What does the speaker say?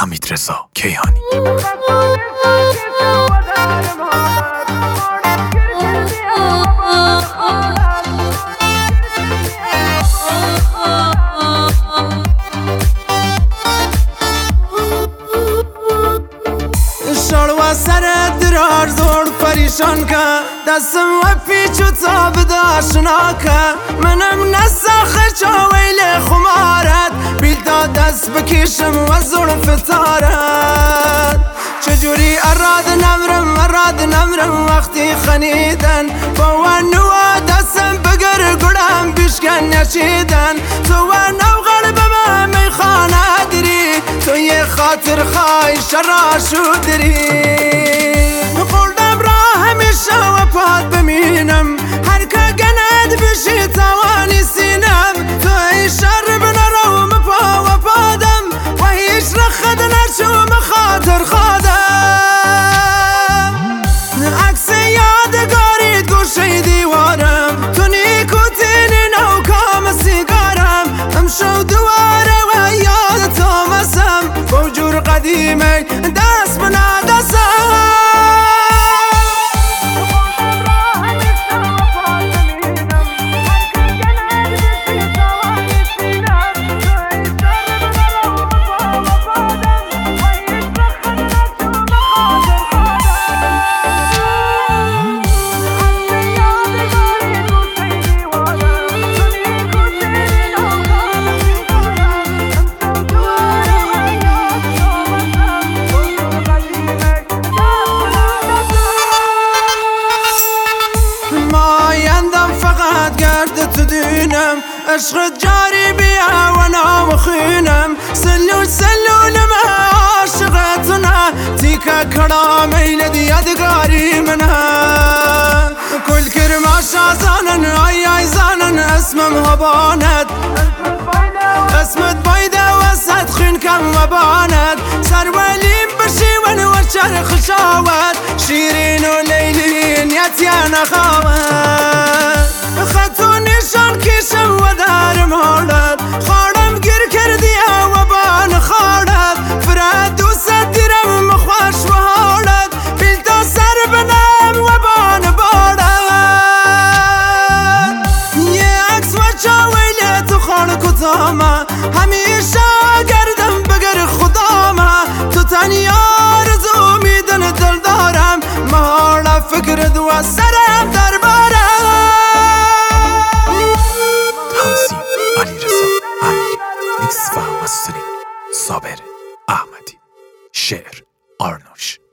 حمیدرضا کیهانی. شلوه سر درار زور پریشان که دستم و پیچ و تاب داشنا که منم نسخه چاویل خمارت بیل دا دست بکشم و زور فتارت چجوری اراد نمرم وقتی خنیدن با ونو دستم بگر گرم بیشکن نشیدن تو ونو غرب من میخانه دری تو یه خاطر خواهی شرا شدری قلدم را همیشه و پاد بمینم هر که گند بشی توانی سینم تو ای شر بنرو مپا و پادم و هیچ رخد نشو مخاطر خادم عکس یادگاری گوشه دیوارم تو نیکوتین نو کام سیگارم امشو دواره و یاد تو مسم بوجور قدیمه دست بنا دستم تو دینم عشق جاری بیا و نام خینم سلول ما عاشقتنا تیکا کڑا میل دیادگاری منها کل کرما شازانن آی زانن اسمم هبانت اسمت بایده وسط خین کم و بانت سرولیم بشیون و چرخ شاوت شیرین و لیلین یتیان خواهد خطو نشان کشم و درم حالت خارم گیر کردی و بان خارت فرد دوست دیرم مخوش و حالت بیل تا سر بنم و بان بارت یه عکس و چاویل تو خان کتاما همیشه گردم بگر خداما تو تنیا رزو میدن دل دارم محالا فکر دو سرم در بارم میکس و مسترینگ صابر احمدی، شعر آرنوش.